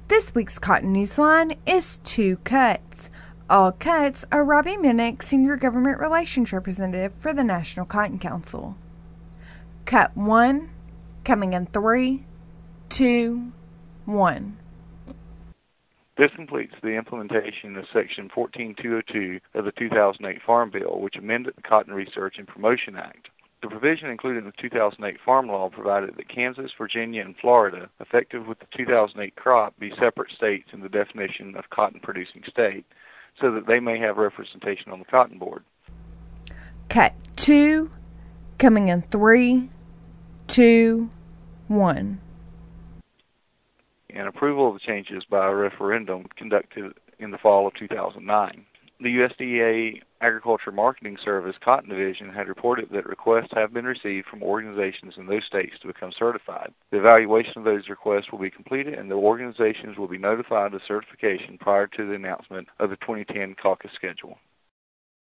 This week's Cotton Newsline is 2 cuts. All cuts are Robbie Minnick, Senior Government Relations Representative for the National Cotton Council. Cut 1, coming in 3, 2, 1. This completes the implementation of Section 14202 of the 2008 Farm Bill, which amended the Cotton Research and Promotion Act. The provision included in the 2008 Farm Law provided that Kansas, Virginia, and Florida, effective with the 2008 crop, be separate states in the definition of cotton-producing state, so that they may have representation on the Cotton Board. Cut 2, coming in 3, 2, 1. And approval of the changes by a referendum conducted in the fall of 2009. The USDA Agriculture Marketing Service Cotton Division had reported that requests have been received from organizations in those states to become certified. The evaluation of those requests will be completed, and the organizations will be notified of certification prior to the announcement of the 2010 caucus schedule.